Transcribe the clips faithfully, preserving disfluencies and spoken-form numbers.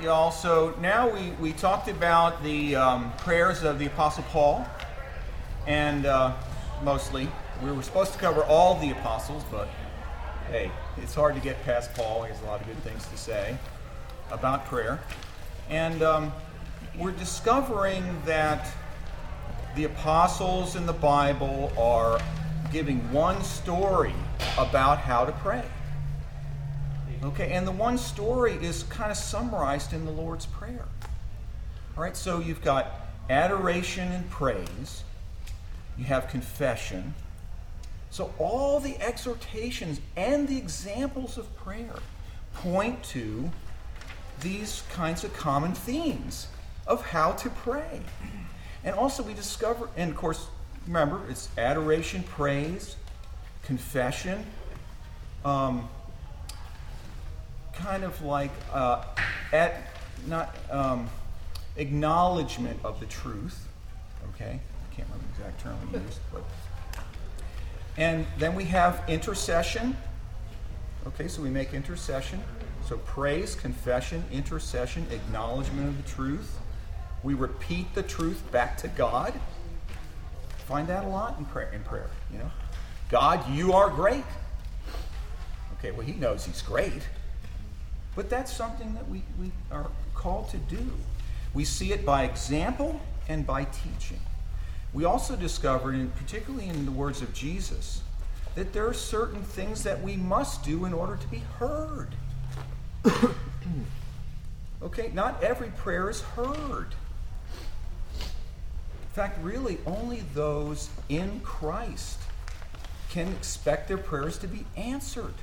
y'all. So now we, we talked about the um, prayers of the Apostle Paul, and uh, mostly. We were supposed to cover all the apostles, but hey, it's hard to get past Paul. He has a lot of good things to say about prayer. And um, we're discovering that the apostles in the Bible are giving one story about how to pray. Okay, and the one story is kind of summarized in the Lord's Prayer. All right, so you've got adoration and praise. You have confession. So all the exhortations and the examples of prayer point to these kinds of common themes of how to pray. And also we discover, and of course, remember, it's adoration, praise, confession, um, kind of like uh, at not um, acknowledgement of the truth. Okay, I can't remember the exact term we used, but and then we have intercession. Okay, so we make intercession. So praise, confession, intercession, acknowledgement of the truth. We repeat the truth back to God. Find that a lot in prayer. In prayer, you know, God, you are great. Okay, well, He knows He's great. But that's something that we, we are called to do. We see it by example and by teaching. We also discovered, and particularly in the words of Jesus, that there are certain things that we must do in order to be heard. Okay, not every prayer is heard. In fact, really, only those in Christ can expect their prayers to be answered.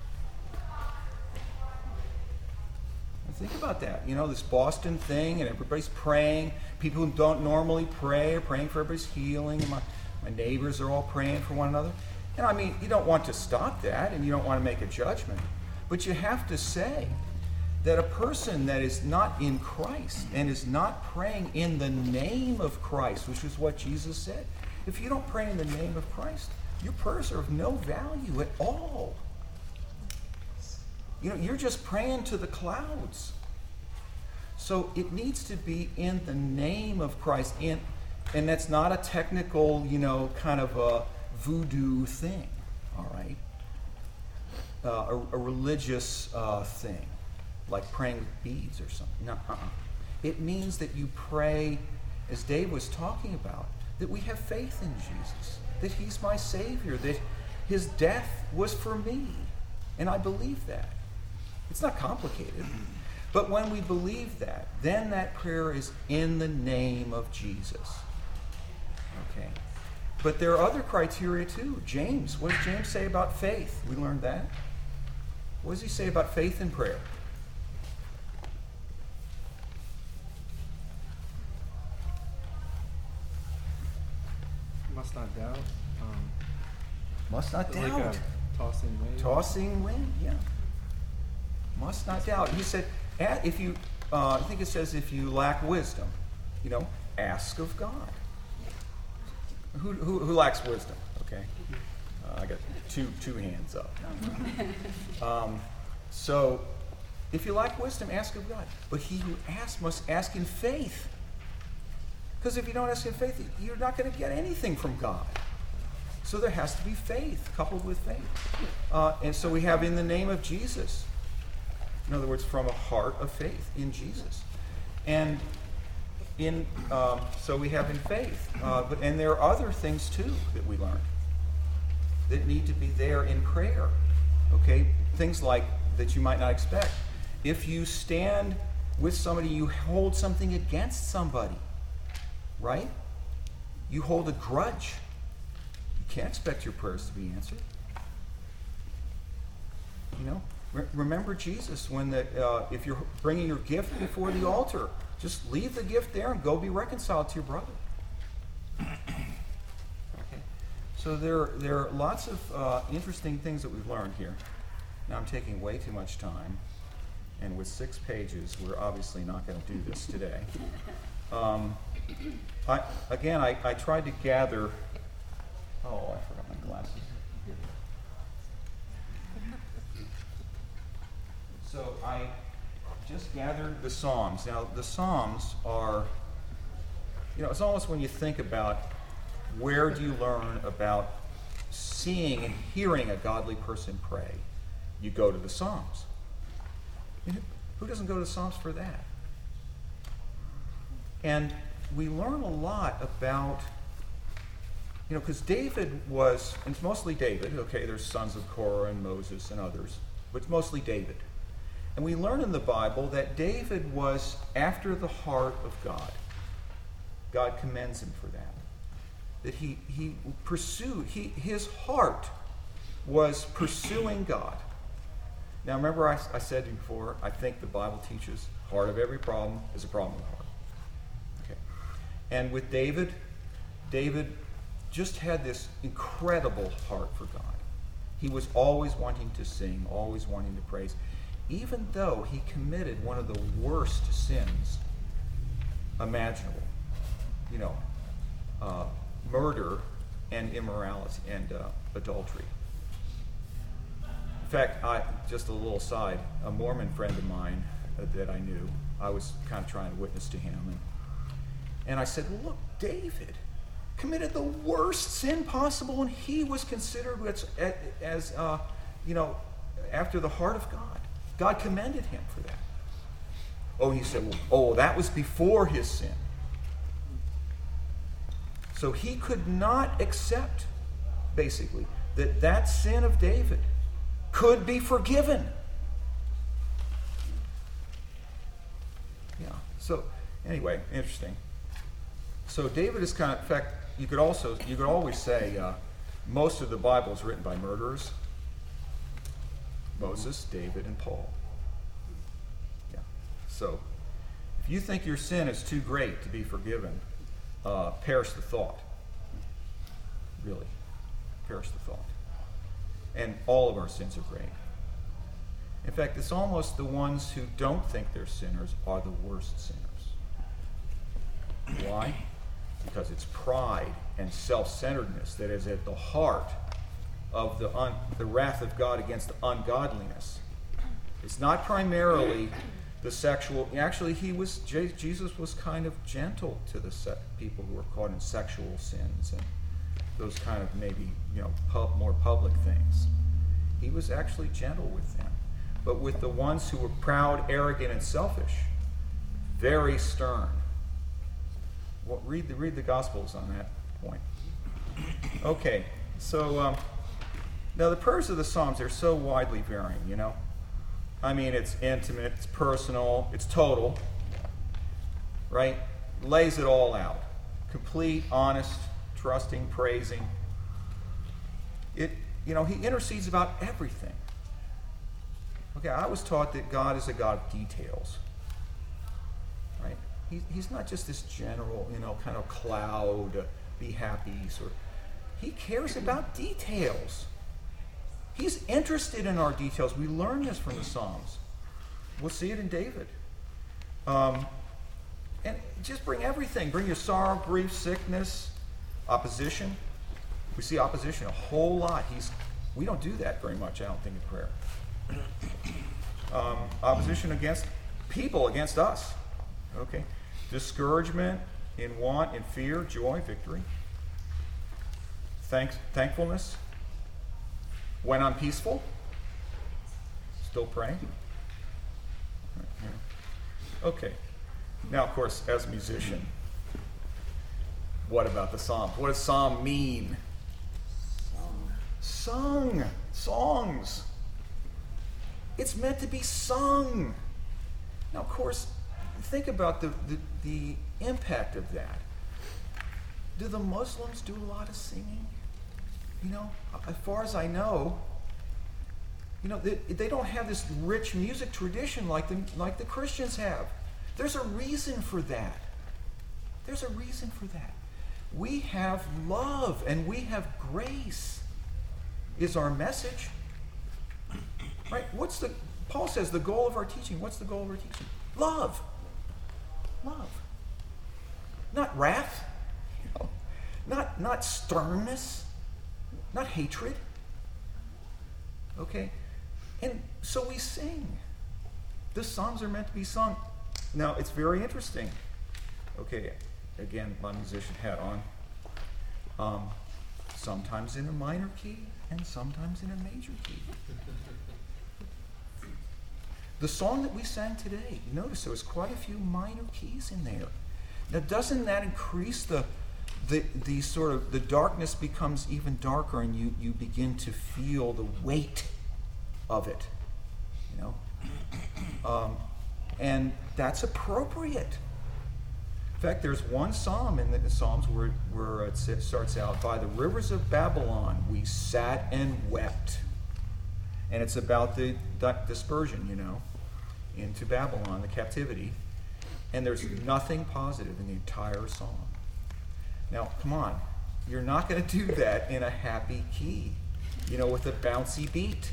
Think about that. You know, this Boston thing, and everybody's praying. People who don't normally pray are praying for everybody's healing. And my, my neighbors are all praying for one another. And I mean, you don't want to stop that, and you don't want to make a judgment. But you have to say that a person that is not in Christ and is not praying in the name of Christ, which is what Jesus said, if you don't pray in the name of Christ, your prayers are of no value at all. You know, you're just praying to the clouds. So it needs to be in the name of Christ. In, and that's not a technical, you know, kind of a voodoo thing, all right? Uh, a, a religious uh, thing, like praying with beads or something. No, uh-uh. It means that you pray, as Dave was talking about, that we have faith in Jesus, that He's my Savior, that His death was for me, and I believe that. It's not complicated. But when we believe that, then that prayer is in the name of Jesus. Okay. But there are other criteria too. James, what does James say about faith? We learned that. What does he say about faith in prayer? Must not doubt. Um, Must not like doubt. A tossing wind. Tossing wind, yeah. Must not doubt. He said, if you, uh, I think it says, if you lack wisdom, you know, ask of God. Who, who, who lacks wisdom? Okay, uh, I got two two hands up. Um, so, if you lack wisdom, ask of God. But he who asks must ask in faith. Because if you don't ask in faith, you're not going to get anything from God. So there has to be faith coupled with faith. Uh, and so we have in the name of Jesus. In other words, from a heart of faith in Jesus. And in um, so we have in faith. Uh, but and there are other things too that we learn that need to be there in prayer. Okay? Things like that you might not expect. If you stand with somebody, you hold something against somebody. Right? You hold a grudge. You can't expect your prayers to be answered. You know? Re- remember Jesus when the uh, if you're bringing your gift before the altar, just leave the gift there and go be reconciled to your brother. Okay. So there, there are lots of uh, interesting things that we've learned here. Now I'm taking way too much time, and with six pages, we're obviously not going to do this today. Um, I, again, I, I tried to gather. Oh, I forgot my glasses. So I just gathered the Psalms. Now, the Psalms are, you know, it's almost when you think about where do you learn about seeing and hearing a godly person pray, you go to the Psalms. Who doesn't go to the Psalms for that? And we learn a lot about, you know, because David was, and it's mostly David, okay, there's sons of Korah and Moses and others, but it's mostly David. And we learn in the Bible that David was after the heart of God. God commends him for that. That he, he pursued, he, his heart was pursuing God. Now remember I, I said before, I think the Bible teaches heart of every problem is a problem of the heart. Okay. And with David, David just had this incredible heart for God. He was always wanting to sing, always wanting to praise, even though he committed one of the worst sins imaginable. You know, uh, murder and immorality and uh, adultery. In fact, I just a little aside, a Mormon friend of mine uh, that I knew, I was kind of trying to witness to him, and, and I said, well, look, David committed the worst sin possible, and he was considered as, as uh, you know, after the heart of God. God commended him for that. Oh, he said, well, oh, that was before his sin. So he could not accept, basically, that that sin of David could be forgiven. Yeah. So anyway, interesting. So David is kind of, in fact, you could also, you could always say uh, most of the Bible is written by murderers. Moses, David, and Paul. Yeah. So if you think your sin is too great to be forgiven, Uh, perish the thought. Really. Perish the thought. And all of our sins are great. In fact, it's almost the ones who don't think they're sinners are the worst sinners. Why? Because it's pride and self-centeredness that is at the heart of the, un- the wrath of God against ungodliness. It's not primarily the sexual, actually he was, Jesus was kind of gentle to the se- people who were caught in sexual sins and those kind of maybe, you know, pub, more public things. He was actually gentle with them. But with the ones who were proud, arrogant, and selfish, very stern. Well, read the, read the Gospels on that point. Okay, so um, now the prayers of the Psalms are so widely varying, you know. I mean, it's intimate, it's personal, it's total, right? Lays it all out. Complete, honest, trusting, praising. It, you know, he intercedes about everything. Okay, I was taught that God is a God of details, right? He, he's not just this general, you know, kind of cloud, uh, be happy sort of. He cares about details. He's interested in our details. We learn this from the Psalms. We'll see it in David. Um, and just bring everything. Bring your sorrow, grief, sickness, opposition. We see opposition a whole lot. He's, we don't do that very much, I don't think, in prayer. Um, opposition against people, against us. Okay. Discouragement, in want, in fear, joy, victory. Thanks, thankfulness. When I'm peaceful, still praying. Okay. Now, of course, as a musician, what about the Psalms? What does Psalm mean? Sung. Songs. It's meant to be sung. Now, of course, think about the, the, the impact of that. Do the Muslims do a lot of singing? You know, as far as I know, you know, they, they don't have this rich music tradition like the, like the Christians have. There's a reason for that. There's a reason for that. We have love and we have grace is our message. Right? What's the, Paul says the goal of our teaching. What's the goal of our teaching? Love. Love. Not wrath. You know, not, not sternness. Not hatred. Okay? And so we sing. The Psalms are meant to be sung. Now, it's very interesting. Okay, again, my musician hat on. Um, sometimes in a minor key and sometimes in a major key. The song that we sang today, you notice there was quite a few minor keys in there. Now, doesn't that increase the the the sort of the darkness becomes even darker, and you you begin to feel the weight of it, you know, um, and that's appropriate. In fact, there's one psalm in the Psalms where where it starts out, "By the rivers of Babylon we sat and wept," and it's about the dispersion, you know, into Babylon, the captivity. And there's nothing positive in the entire song. Now, come on. You're not going to do that in a happy key, you know, with a bouncy beat.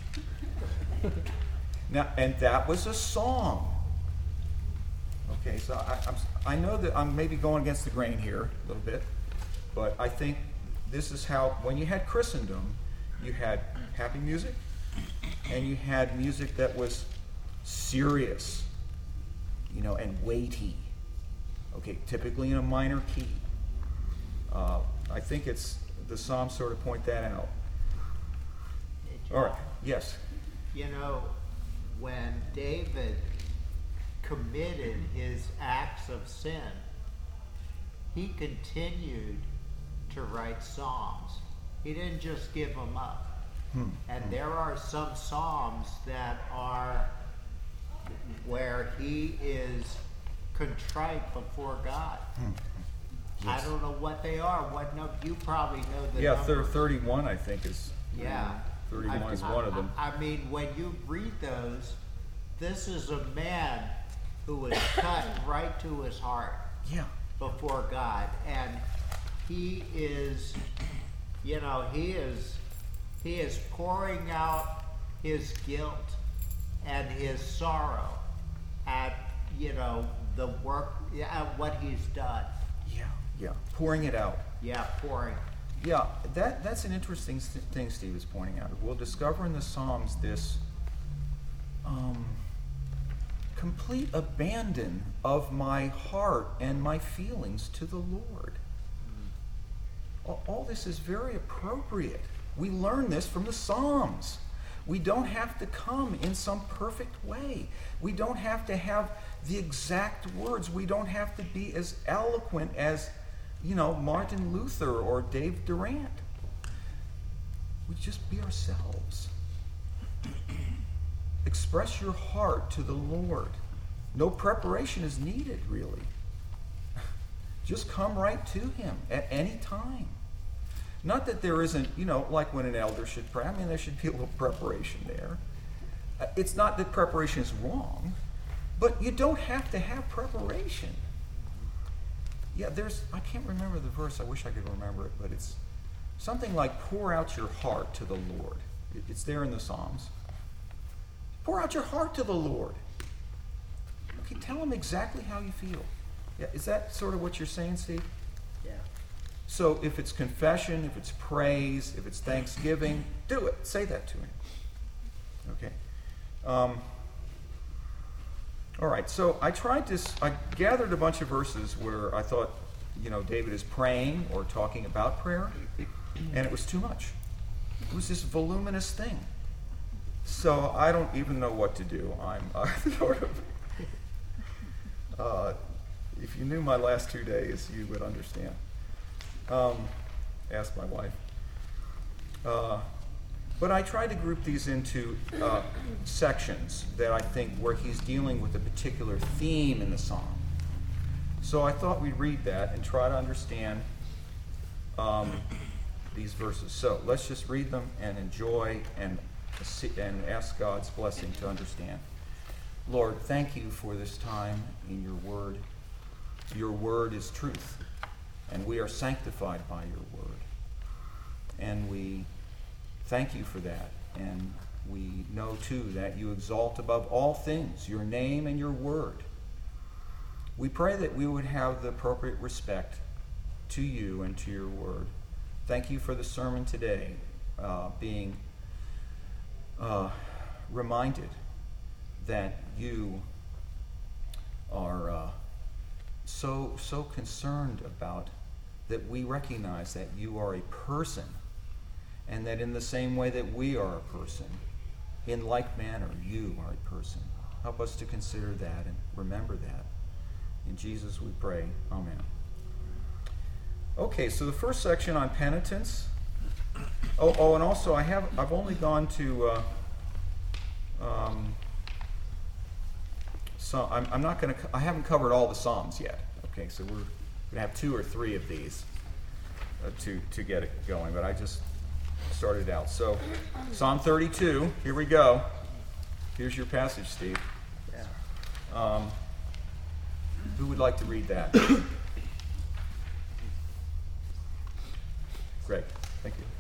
Now, and that was a song. Okay, so I, I'm, I know that I'm maybe going against the grain here a little bit, but I think this is how, when you had Christendom, you had happy music, and you had music that was serious, you know, and weighty. Okay, typically in a minor key. Uh, I think it's the Psalms sort of point that out. All right. Yes. You know, when David committed his acts of sin, he continued to write psalms. He didn't just give them up. Hmm. And hmm. there are some psalms that are where he is contrite before God. Hmm. Yes. I don't know what they are. What no, you probably know the Yeah, numbers. thirty-one I think is. Yeah. thirty-one I, is I, one of them. I, I mean, when you read those, this is a man who was cut right to his heart Yeah. before God. And he is, you know, he is, he is pouring out his guilt and his sorrow at, you know, the work, at what he's done. Yeah. Yeah. Pouring it out. Yeah, pouring. Yeah, that that's an interesting st- thing Steve is pointing out. We'll discover in the Psalms this um, complete abandon of my heart and my feelings to the Lord. All, all this is very appropriate. We learn this from the Psalms. We don't have to come in some perfect way. We don't have to have the exact words. We don't have to be as eloquent as, you know, Martin Luther or Dave Durant. We just be ourselves. Express your heart to the Lord. No preparation is needed, really. Just come right to Him at any time. Not that there isn't, you know, like when an elder should pray. I mean, there should be a little preparation there. Uh, It's not that preparation is wrong, but you don't have to have preparation. Yeah, there's, I can't remember the verse. I wish I could remember it, but it's something like pour out your heart to the Lord. It- It's there in the Psalms. Pour out your heart to the Lord. Okay, tell Him exactly how you feel. Yeah, is that sort of what you're saying, Steve? Yeah. So if it's confession, if it's praise, if it's thanksgiving, do it. Say that to Him. Okay. Um, all right. So I tried this. I gathered a bunch of verses where I thought, you know, David is praying or talking about prayer, and it was too much. It was this voluminous thing. So I don't even know what to do. I'm uh, sort of. Uh, if you knew my last two days, you would understand. Um, ask my wife. Uh, but I tried to group these into uh, sections that I think where he's dealing with a particular theme in the psalm. So I thought we'd read that and try to understand um, these verses. So let's just read them and enjoy and and ask God's blessing to understand. Lord, thank you for this time in your word. Your word is truth, and we are sanctified by your word. And we thank you for that. And we know, too, that you exalt above all things your name and your word. We pray that we would have the appropriate respect to you and to your word. Thank you for the sermon today, uh, being uh, reminded that you are uh, so so concerned about that we recognize that you are a person, and that in the same way that we are a person, in like manner you are a person. Help us to consider that and remember that. In Jesus we pray. Amen. Okay, so the first section on penitence. Oh, oh, and also I have I've only gone to uh, um, so I'm, I'm not going to I haven't covered all the Psalms yet. Okay, so we're going to have two or three of these uh, to to get it going. But I just started out. So Psalm thirty-two. Here we go. Here's your passage, Steve. Yeah. Um, who would like to read that? Greg, thank you.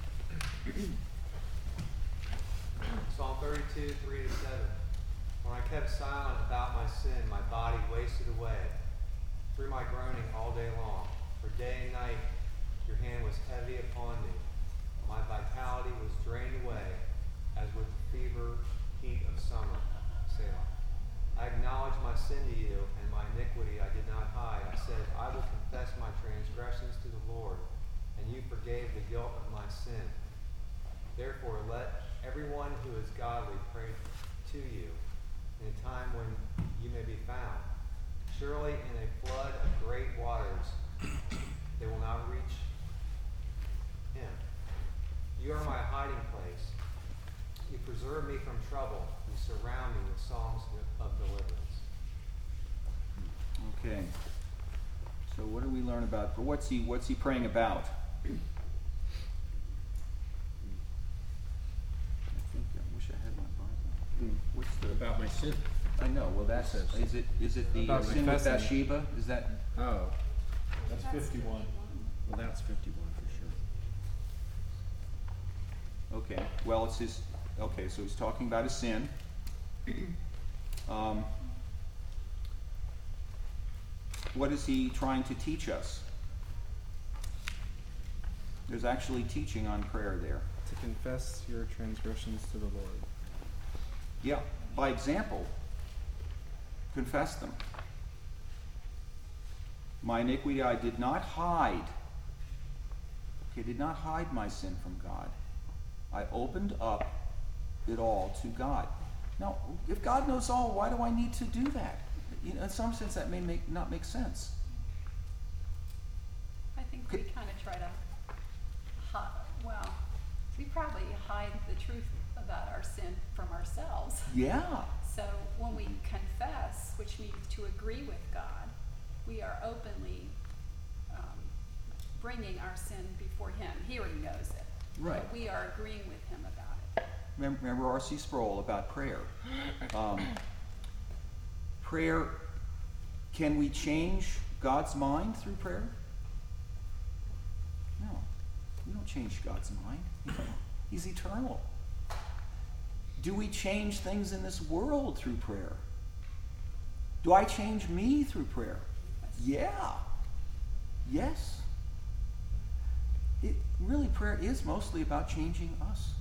Psalm thirty-two, three to seven. When I kept silent about my sin, my body wasted away through my groaning all day long. For day and night your hand was heavy upon me. My vitality was drained away as with the fever heat of summer. Selah. I acknowledged my sin to you, and my iniquity I did not hide. I said, I will confess my transgressions to the Lord, and you forgave the guilt of my sin. Therefore, let everyone who is godly pray to you in a time when you may be found. Surely in a flood of great waters they will not reach him. You are my hiding place. You preserve me from trouble. You surround me with songs of deliverance. Okay. So what do we learn about? What's he What's he praying about? I think I wish I had my Bible. What's the? About my sin. I know. Well, that's Says- is it. Is it the uh, About sin with confessing. Bathsheba? Is that? Oh. That's fifty-one. Well, that's fifty-one for sure. Okay. Well, it's his. Okay, so he's talking about his sin. Um, what is he trying to teach us? There's actually teaching on prayer there. To confess your transgressions to the Lord. Yeah, by example, confess them. My iniquity I did not hide. Okay, did not hide my sin from God. I opened up it all to God. Now, if God knows all, why do I need to do that? You know, in some sense, that may make not make sense. I think we kind of try to, hi- well, we probably hide the truth about our sin from ourselves. Yeah, So when we confess, which means to agree with God, we are openly um, bringing our sin before Him. He already knows it. Right. But we are agreeing with Him about it. remember, remember R C Sproul about prayer. Um, prayer, can we change God's mind through prayer? No, we don't change God's mind. He's eternal. Do we change things in this world through prayer? Do I change me through prayer? Yeah. Yes. It really, prayer is mostly about changing us.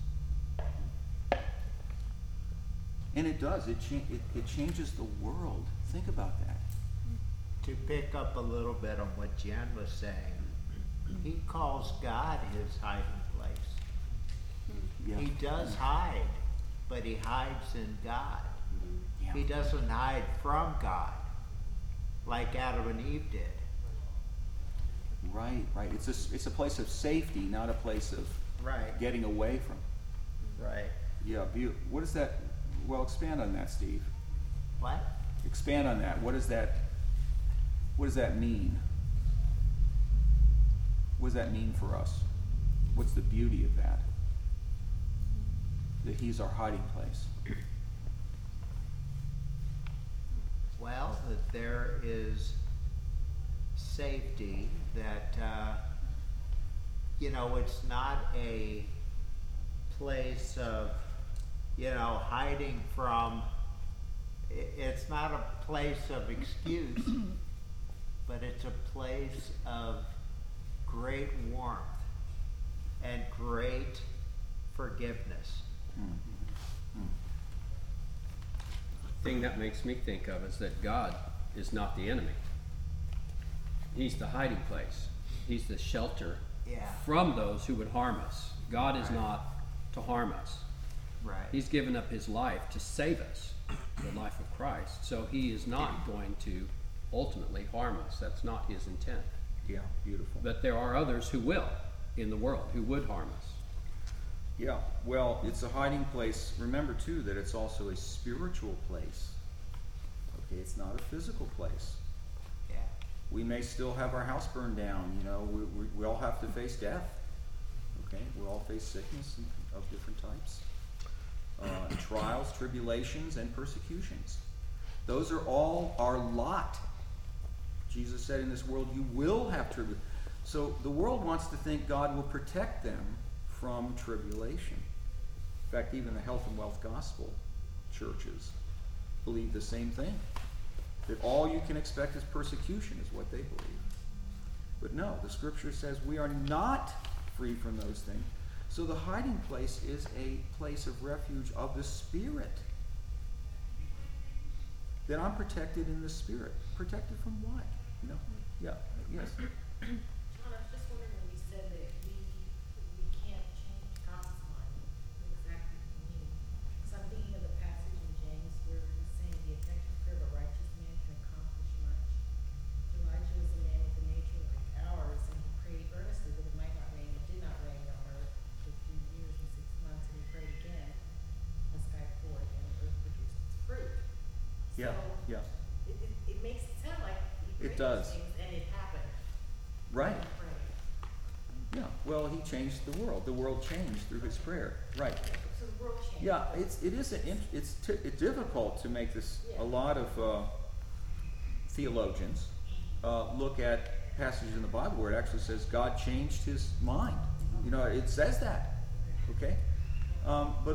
And it does. It, cha- it, it changes the world. Think about that. To pick up a little bit on what Jen was saying, he calls God his hiding place. Yeah. He does hide, but he hides in God. Yeah. He doesn't hide from God like Adam and Eve did. Right, right. It's a, it's a place of safety, not a place of Right. getting away from. Right. Yeah, view. What is that? Well, expand on that, Steve. What? Expand on that. What does that, what does that mean? What does that mean for us? What's the beauty of that? That he's our hiding place. Well, that there is safety, that, uh, you know, it's not a place of, you know, hiding from, i- it's not a place of excuse, but it's a place of great warmth and great forgiveness. thing that makes me think of is that God is not the enemy. He's the hiding place. He's the shelter Yeah. from those who would harm us. God is Right. not to harm us. Right. He's given up his life to save us, the life of Christ. So he is not going to ultimately harm us. That's not his intent. Yeah, beautiful. But there are others who will in the world, who would harm us. Yeah, well, it's a hiding place. Remember, too, that it's also a spiritual place. Okay, it's not a physical place. Yeah. We may still have our house burned down, you know, we, we, we all have to face death. Okay, we all face sickness and- of different types. Uh, trials, tribulations, and persecutions. Those are all our lot. Jesus said, in this world you will have tribulation. So the world wants to think God will protect them from tribulation. In fact, even the health and wealth gospel churches believe the same thing. That all you can expect is persecution is what they believe. But no, the scripture says we are not free from those things. So the hiding place is a place of refuge of the Spirit. That I'm protected in the Spirit. Protected from what? You know? Yeah, yes. John, I was just wondering when you said that we, we can't change God's mind, what exactly do you mean? Because I'm thinking of the passage in James where he's saying the effective prayer of a righteous man can accomplish much. Elijah was a man with a nature like ours, and he prayed earnestly that it might not rain. It did not rain on earth for three years and six months, and he prayed again. The sky poured, and the earth produced its fruit. Yeah, So, yeah. It, it, it makes it sound like he It prayed does. those things, and it happened. Right. He prayed. Yeah. Well, he changed the world. The world changed through his prayer. Right. So the world changed. Yeah, it's it is an int- it's t- it's difficult to make this. A lot of uh, theologians uh, look at passages in the Bible where it actually says God changed his mind. You know, it says that. Okay, um, but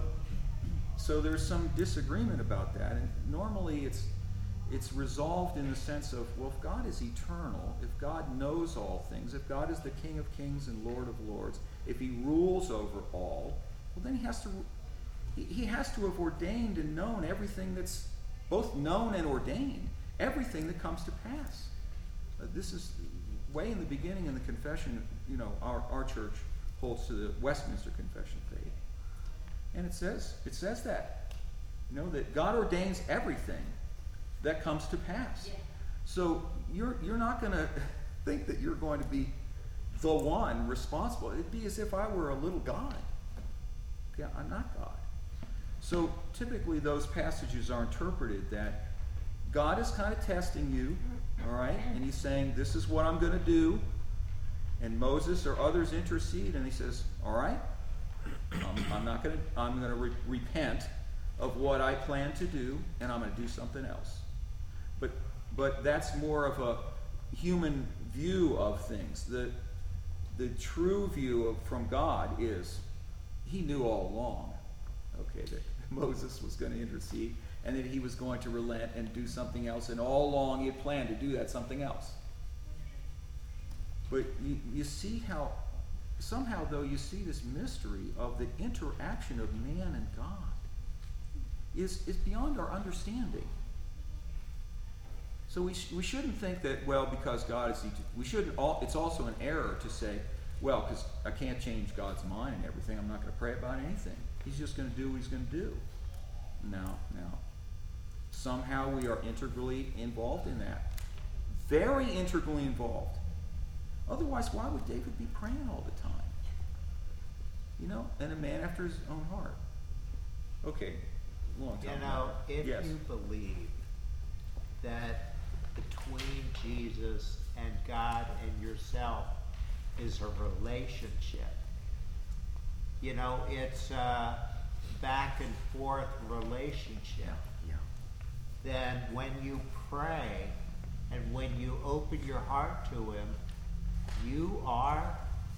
so there's some disagreement about that, and normally it's it's resolved in the sense of, well, if God is eternal, if God knows all things, if God is the King of kings and Lord of lords, if he rules over all, well, then he has to he, he has to have ordained and known everything that's both known and ordained, everything that comes to pass. Uh, this is way in the beginning in the confession. You know, our, our church holds to the Westminster Confession of Faith, and it says it says that, you know, that God ordains everything that comes to pass. Yeah. So you're you're not going to think that you're going to be the one responsible. It'd be as if I were a little God. Yeah, I'm not God. So typically those passages are interpreted that God is kind of testing you, all right, and he's saying, this is what I'm going to do. And Moses or others intercede, and he says, all right, I'm, I'm not going to I'm going to re- repent of what I plan to do, and I'm going to do something else. But but that's more of a human view of things. The the true view of, from God is he knew all along, okay, that Moses was going to intercede and that he was going to relent and do something else, and all along he had planned to do that something else. But you, you see how, somehow though, you see this mystery of the interaction of man and God is, is beyond our understanding. So we, sh- we shouldn't think that, well, because God is, we shouldn't, all, it's also an error to say, well, because I can't change God's mind and everything, I'm not going to pray about anything. He's just going to do what he's going to do. No, no. Somehow we are integrally involved in that. Very integrally involved. Otherwise, why would David be praying all the time? You know, and a man after his own heart. Okay, long time. You know, if yes. you believe that between Jesus and God and yourself is a relationship, you know, it's a back and forth relationship, Yeah. then when you pray and when you open your heart to him, you are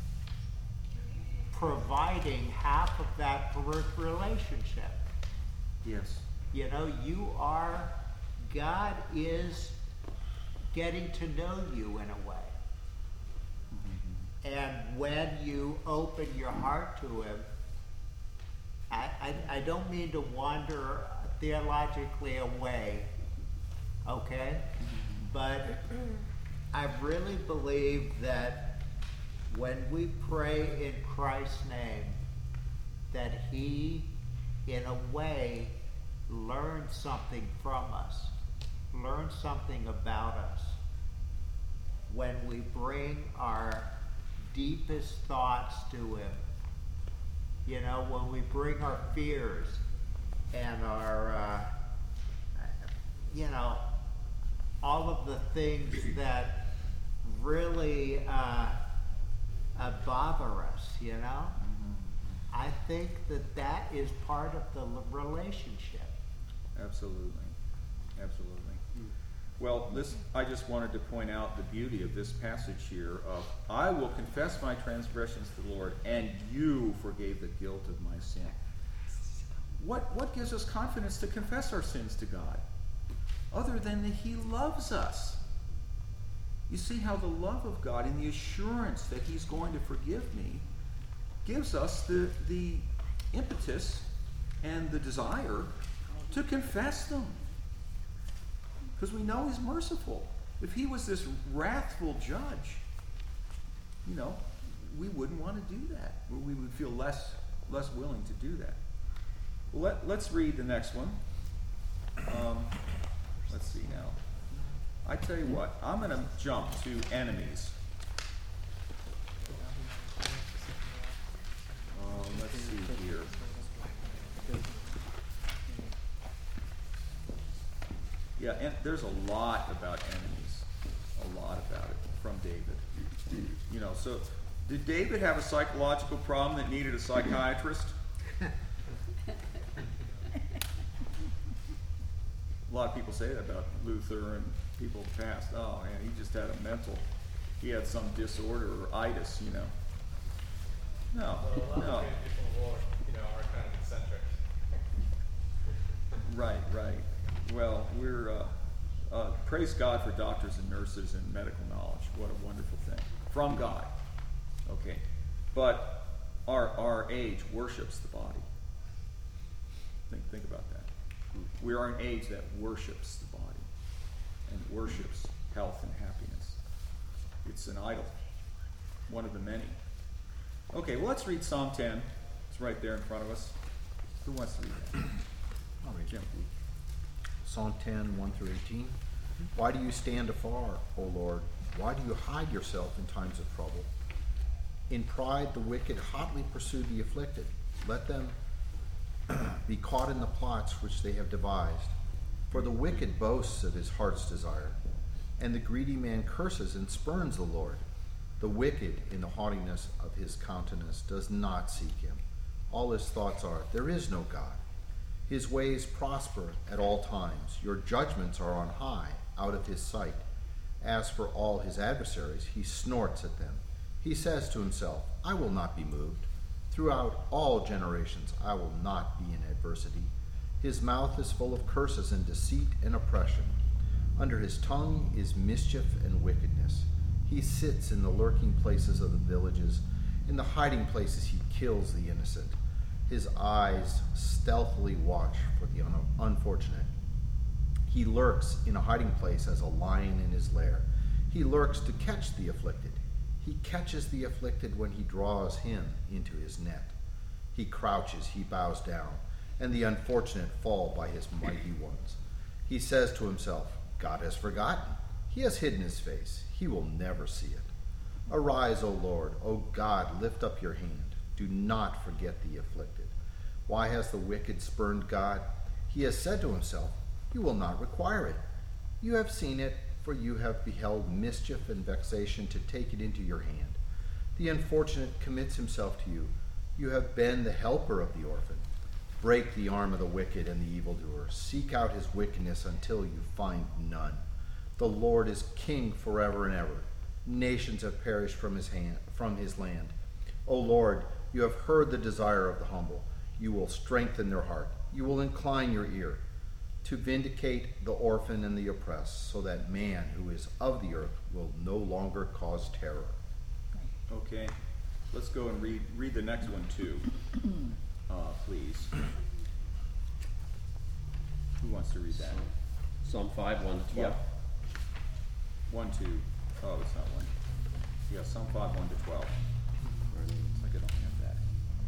providing half of that relationship. Yes. You know, you are, God is getting to know you in a way. Mm-hmm. And when you open your heart to him, I, I, I don't mean to wander theologically away, okay? Mm-hmm. but I really believe that when we pray in Christ's name, that He, in a way, learns something from us, learns something about us. When we bring our deepest thoughts to Him, you know, when we bring our fears and our, uh, you know, all of the things that really uh, uh, bother us, you know, I think that that is part of the l- relationship. Absolutely, absolutely. Well, this, I just wanted to point out the beauty of this passage here of, I will confess my transgressions to the Lord, and you forgave the guilt of my sin. What, what gives us confidence to confess our sins to God? Other than that He loves us. You see how the love of God and the assurance that He's going to forgive me gives us the, the impetus and the desire to confess them. Because we know He's merciful. If He was this wrathful judge, you know, we wouldn't want to do that. We would feel less less willing to do that. Well, let, let's read the next one. Um, let's see now. I tell you what, I'm going to jump to enemies. Um, let's see here. Yeah, and there's a lot about enemies, a lot about it from David. You know, so did David have a psychological problem that needed a psychiatrist? A lot of people say that about Luther and people of the past. Oh man, he just had a mental, he had some disorder or itis, you know. No, Well, a lot no. of famous people in the war, you know, are kind of eccentric. Right, right. Well, we're, uh, uh, praise God for doctors and nurses and medical knowledge. What a wonderful thing. From God. Okay. But our, our age worships the body. Think, think about that. We are an age that worships the body and worships health and happiness. It's an idol. One of the many. Okay, well, let's read Psalm ten. It's right there in front of us. Who wants to read that? I'll read Jim. Psalm ten, one through eighteen. Why do you stand afar, O Lord? Why do you hide yourself in times of trouble? In pride the wicked hotly pursue the afflicted. Let them be caught in the plots which they have devised. For the wicked boasts of his heart's desire, and the greedy man curses and spurns the Lord. The wicked in the haughtiness of his countenance does not seek him. All his thoughts are, there is no God. His ways prosper at all times. Your judgments are on high, out of his sight. As for all his adversaries, he snorts at them. He says to himself, I will not be moved. Throughout all generations, I will not be in adversity. His mouth is full of curses and deceit and oppression. Under his tongue is mischief and wickedness. He sits in the lurking places of the villages. In the hiding places he kills the innocent. His eyes stealthily watch for the un- unfortunate. He lurks in a hiding place as a lion in his lair. He lurks to catch the afflicted. He catches the afflicted when he draws him into his net. He crouches, he bows down, and the unfortunate fall by his mighty ones. He says to himself, God has forgotten. He has hidden his face. He will never see it. Arise, O Lord. O God, lift up your hand. Do not forget the afflicted. Why has the wicked spurned God? He has said to himself, you will not require it. You have seen it, for you have beheld mischief and vexation to take it into your hand. The unfortunate commits himself to you. You have been the helper of the orphan. Break the arm of the wicked and the evildoer. Seek out his wickedness until you find none. The Lord is king forever and ever. Nations have perished from his hand, from his land. O Lord, you have heard the desire of the humble. You will strengthen their heart. You will incline your ear to vindicate the orphan and the oppressed, so that man who is of the earth will no longer cause terror. Okay, let's go and read read the next one too, uh, please. Who wants to read that? Psalm five, one to twelve. one, two, oh, it's not one. Yeah, Psalm five, one to twelve. Looks like I don't have that.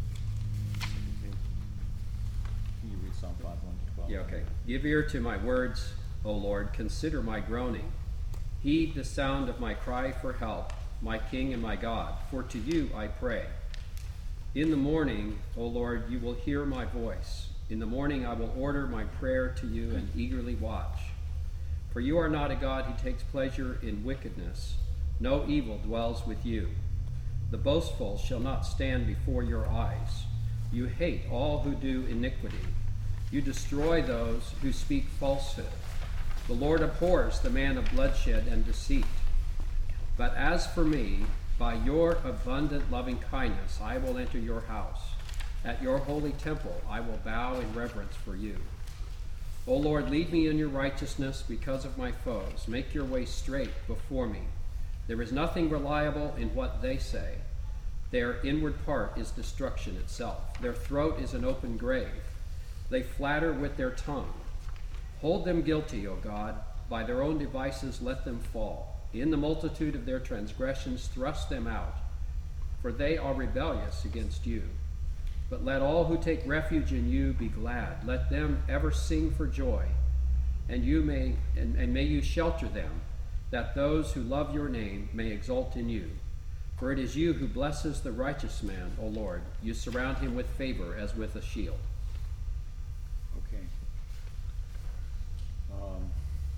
Can you read Psalm five, one to twelve? Yeah, okay. Give ear to my words, O Lord. Consider my groaning. Heed the sound of my cry for help, my King and my God. For to you I pray. In the morning, O Lord, you will hear my voice. In the morning I will order my prayer to you and eagerly watch. For you are not a God who takes pleasure in wickedness. No evil dwells with you. The boastful shall not stand before your eyes. You hate all who do iniquity. You destroy those who speak falsehood. The Lord abhors the man of bloodshed and deceit. But as for me, by your abundant loving kindness, I will enter your house. At your holy temple, I will bow in reverence for you. O Lord, lead me in your righteousness because of my foes. Make your way straight before me. There is nothing reliable in what they say. Their inward part is destruction itself. Their throat is an open grave. They flatter with their tongue. Hold them guilty, O God. By their own devices let them fall. In the multitude of their transgressions thrust them out, for they are rebellious against you. But let all who take refuge in you be glad. Let them ever sing for joy, and you may and, and may you shelter them, that those who love your name may exult in you. For it is you who blesses the righteous man, O Lord. You surround him with favor as with a shield. Okay. Um,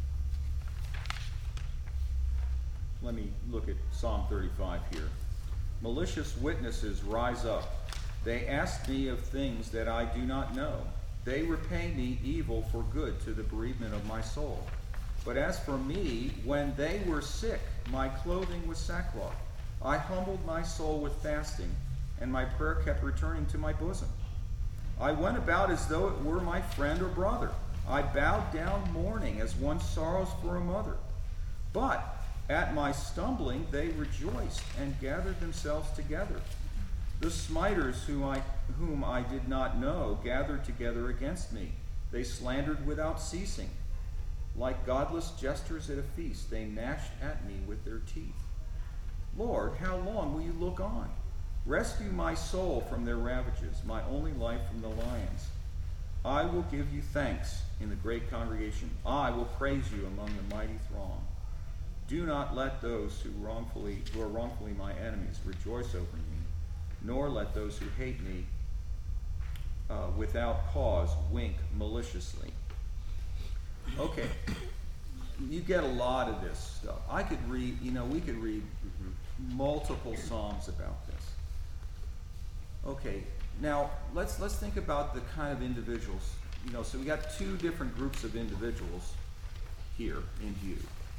let me look at Psalm thirty-five here. Malicious witnesses rise up. They ask me of things that I do not know. They repay me evil for good to the bereavement of my soul. But as for me, when they were sick, my clothing was sackcloth. I humbled my soul with fasting, and my prayer kept returning to my bosom. I went about as though it were my friend or brother. I bowed down mourning as one sorrows for a mother. But at my stumbling they rejoiced and gathered themselves together. The smiters who I, whom I did not know gathered together against me. They slandered without ceasing. Like godless jesters at a feast, they gnashed at me with their teeth. Lord, how long will you look on? Rescue my soul from their ravages, my only life from the lions. I will give you thanks in the great congregation. I will praise you among the mighty throng. Do not let those who wrongfully who are wrongfully my enemies rejoice over me, nor let those who hate me uh, without cause wink maliciously. Okay, you get a lot of this stuff. I could read, you know, we could read multiple Psalms about this. Okay, now let's let's think about the kind of individuals. You know, so we got two different groups of individuals here in view.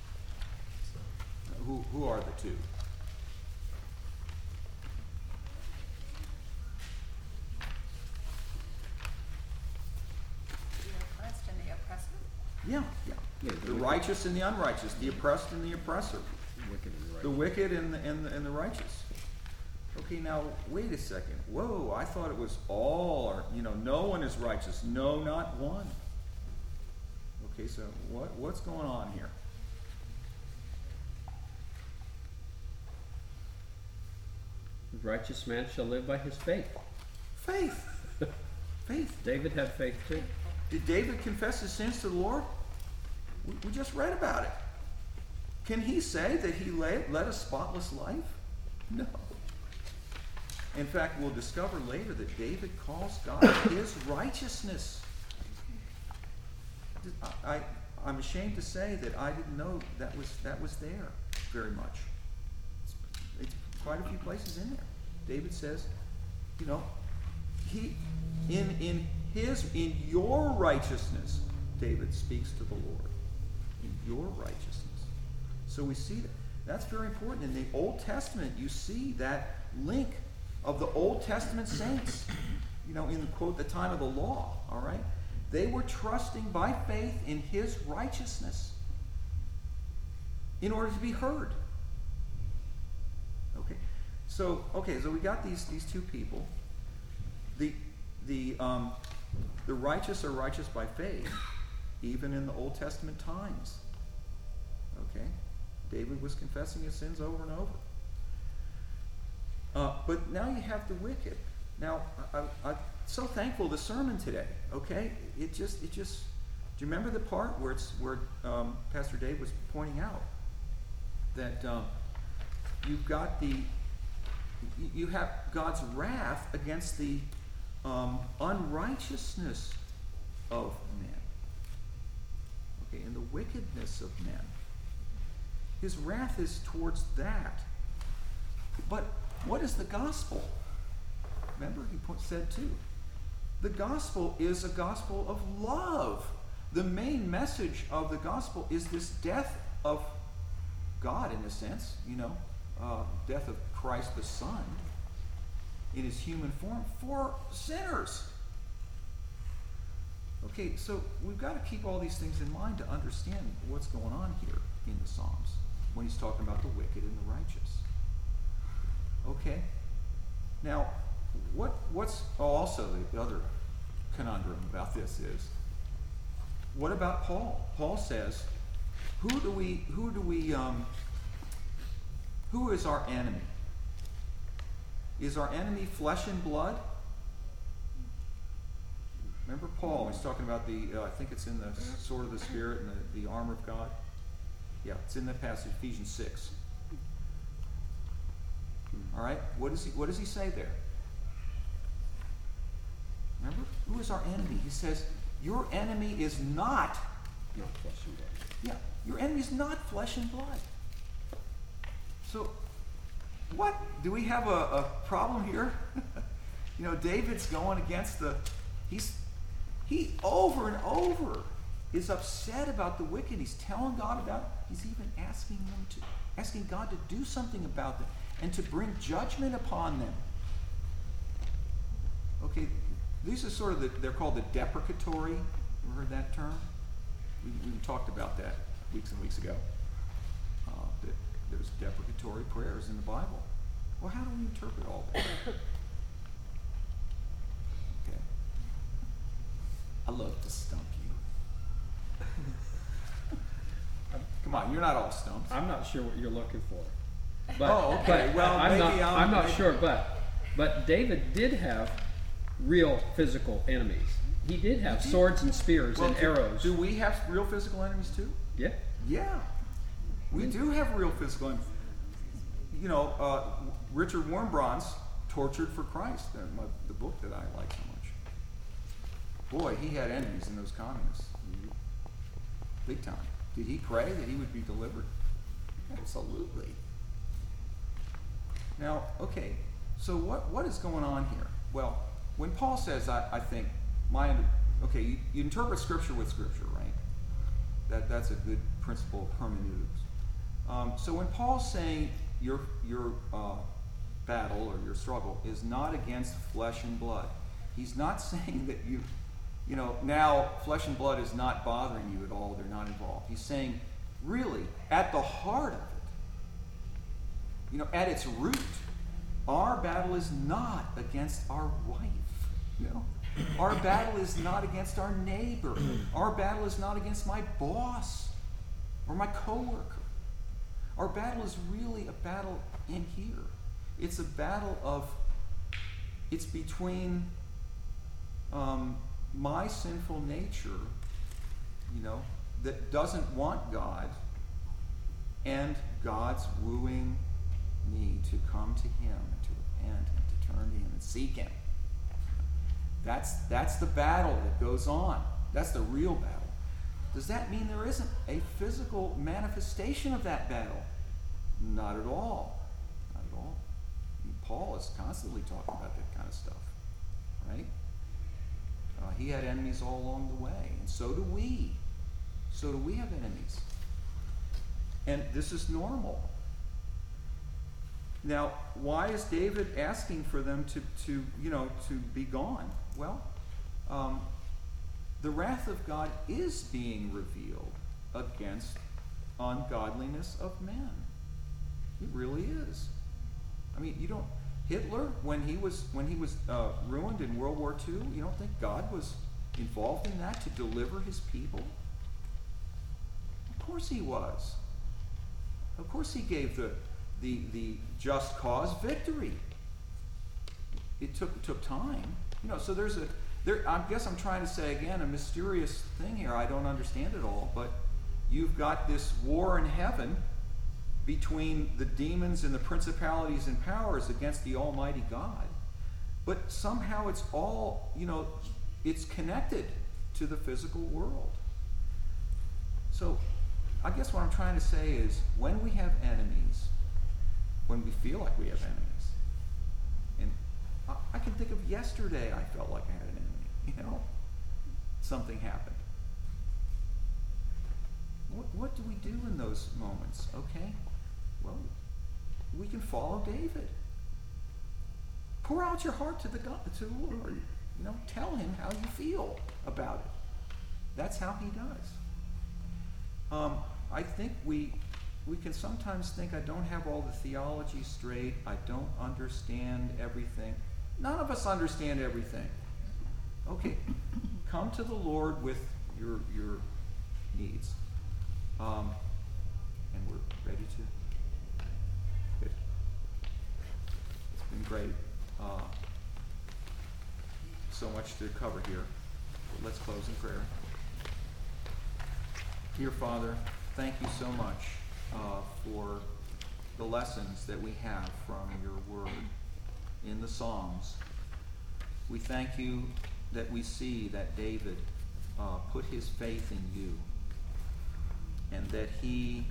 Who who are the two? The oppressed and the oppressor. Yeah, yeah. Yeah, The righteous and the unrighteous, the oppressed and the oppressor, Wicked and right. the wicked and the, and the, and the righteous. Okay, now wait a second. Whoa, I thought it was all, or, you know, no one is righteous. No, not one. Okay, so what what's going on here? The righteous man shall live by his faith. Faith. Faith. David had faith too. Did David confess his sins to the Lord? We, we just read about it. Can he say that he led, led a spotless life? No. In fact, we'll discover later that David calls God his righteousness. I, I, I'm ashamed to say that I didn't know that was that was there very much. It's, it's quite a few places in there. David says, you know, he in in his in your righteousness, David speaks to the Lord. In your righteousness. So we see that. That's very important. In the Old Testament, you see that link of the Old Testament saints, you know, in, quote, the time of the law, all right? They were trusting by faith in his righteousness in order to be heard. Okay, so, okay, so we got these, these two people. The, the, um, the righteous are righteous by faith, even in the Old Testament times. Okay? David was confessing his sins over and over. Uh, but now you have the wicked. Now, I, I, I'm so thankful the sermon today. Okay, it just, it just. Do you remember the part where it's where um, Pastor Dave was pointing out that um, you've got the, you have God's wrath against the um, unrighteousness of men. Okay, and the wickedness of men. His wrath is towards that. But what is the gospel? Remember, he said too. The gospel is a gospel of love. The main message of the gospel is this death of God, in a sense, you know, uh, death of Christ the Son in his human form for sinners. Okay, so we've got to keep all these things in mind to understand what's going on here in the Psalms when he's talking about the wicked and the righteous. Okay? Now, what what's oh, also the other conundrum about this is, what about Paul? Paul says, who do we who do we um, who is our enemy? Is our enemy flesh and blood? Remember Paul, he's talking about the, uh, I think it's in the sword of the Spirit and the, the armor of God. Yeah, it's in that passage, Ephesians six. All right, what does he, what does he say there? Remember, who is our enemy? He says, your enemy is not, Not flesh and blood. yeah, your enemy is not flesh and blood. So, what? Do we have a, a problem here? You know, David's going against the, he's, he over and over is upset about the wicked. He's telling God about it. He's even asking them to, asking God to do something about them and to bring judgment upon them. Okay, these are sort of the, they're called the deprecatory. Ever heard that term? We, we talked about that weeks and weeks ago. Uh, that there's deprecatory prayers in the Bible. Well, how do we interpret all that? Okay. I love to stump you. Come on, you're not all stumped. I'm not sure what you're looking for. But, Oh, okay. but Well, I'm maybe not, I'm- I'm not maybe- sure, but but David did have real physical enemies. He did have swords and spears Well, and do- arrows. Do we have real physical enemies too? Yeah. Yeah, we do have real physical enemies. You know, uh, Richard Wurmbrand's Tortured for Christ, uh, my, the book that I like so much. Boy, he had enemies in those communists. Big time. Did he pray that he would be delivered? Absolutely. Now, okay, so what, what is going on here? Well, when Paul says, I, I think, my, okay, you, you interpret Scripture with Scripture, right? That, that's a good principle of hermeneutics. Um, so when Paul's saying your, your uh, battle or your struggle is not against flesh and blood, he's not saying that you, you know, now flesh and blood is not bothering you at all, they're not involved. He's saying, really, at the heart of it, you know, at its root, our battle is not against our wife, you know. Our battle is not against our neighbor. Our battle is not against my boss or my coworker. Our battle is really a battle in here. It's a battle of, it's between um, my sinful nature, you know, that doesn't want God, and God's wooing me to come to him and to repent and to turn to him and seek him. That's, that's the battle that goes on. That's the real battle. Does that mean there isn't a physical manifestation of that battle? Not at all. Not at all. I mean, Paul is constantly talking about that kind of stuff, right? Uh, he had enemies all along the way, and so do we. So do we have enemies. And this is normal. Now, why is David asking for them to, to you know, to be gone? Well, um, the wrath of God is being revealed against ungodliness of men. It really is. I mean, you don't. Hitler, when he was when he was uh, ruined in World War Two, you don't think God was involved in that to deliver his people? Of course he was. Of course he gave the, the, the just cause victory. It took, it took time. You know, so there's a, there, I guess I'm trying to say again, a mysterious thing here. I don't understand it all, but you've got this war in heaven between the demons and the principalities and powers against the Almighty God. But somehow it's all, you know, it's connected to the physical world. So I guess what I'm trying to say is when we have enemies, when we feel like we have enemies, and I, I can think of yesterday I felt like I had an enemy, you know, something happened. What, what do we do in those moments? Okay, well, we can follow David. Pour out your heart to the God, to the Lord. You know, tell him how you feel about it. That's how he does. Um, I think we we can sometimes think I don't have all the theology straight. I don't understand everything. None of us understand everything. Okay, come to the Lord with your your needs, um, and we're ready to. Good. It's been great. Uh, so much to cover here. Let's close in prayer. Dear Father, thank you so much uh, for the lessons that we have from your word in the Psalms. We thank you that we see that David uh, put his faith in you, and that he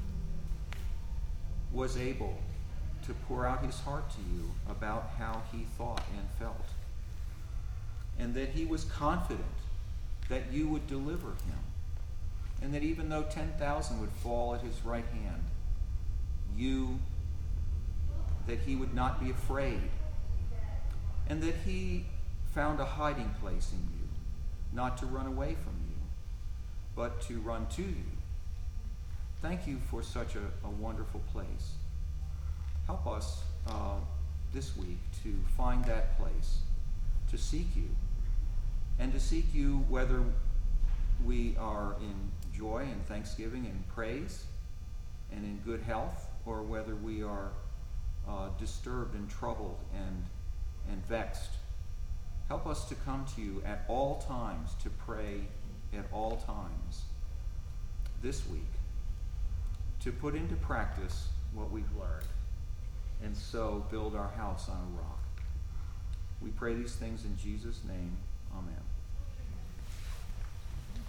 was able to pour out his heart to you about how he thought and felt, and that he was confident that you would deliver him, and that even though ten thousand would fall at his right hand, you, that he would not be afraid, and that he found a hiding place in you, not to run away from you, but to run to you. Thank you for such a, a wonderful place. Help us uh, this week to find that place, to seek you, and to seek you whether we are in joy and thanksgiving and praise and in good health, or whether we are uh, disturbed and troubled and, and vexed. Help us to come to you at all times, to pray at all times this week, to put into practice what we've learned, and so build our house on a rock. We pray these things in Jesus' name. Amen.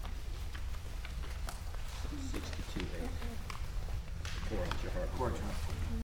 Sixty-two eight. Pour out your heart. Pour out your heart.